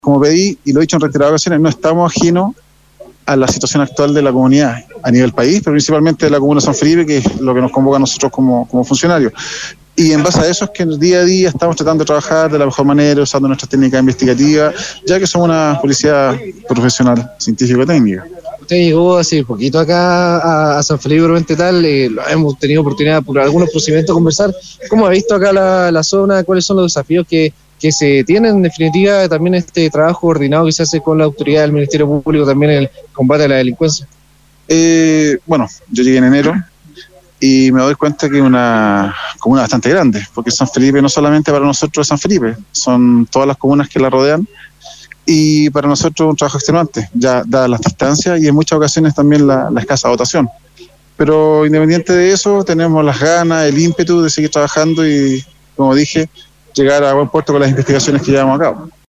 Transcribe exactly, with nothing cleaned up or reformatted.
Como pedí, y lo he dicho en reiteradas ocasiones, no estamos ajenos a la situación actual de la comunidad a nivel país, pero principalmente de la comuna de San Felipe, que es lo que nos convoca a nosotros como, como funcionarios. Y en base a eso es que día a día estamos tratando de trabajar de la mejor manera, usando nuestras técnicas investigativas, ya que somos una policía profesional, científico-técnica. Usted llegó hace poquito acá a, a San Felipe Proventetal, eh, hemos tenido oportunidad por algunos procedimientos de conversar. ¿Cómo ha visto acá la, la zona? ¿Cuáles son los desafíos que, que se tienen? En definitiva, también este trabajo coordinado que se hace con la autoridad del Ministerio Público, también en el combate a la delincuencia. Eh, bueno, yo llegué en enero y me doy cuenta que es una comuna bastante grande, porque San Felipe no solamente para nosotros es San Felipe, son todas las comunas que la rodean, y para nosotros un trabajo extenuante, ya dadas las distancias y en muchas ocasiones también la, la escasa dotación. Pero independiente de eso, tenemos las ganas, el ímpetu de seguir trabajando y, como dije, llegar a buen puerto con las investigaciones que llevamos a cabo.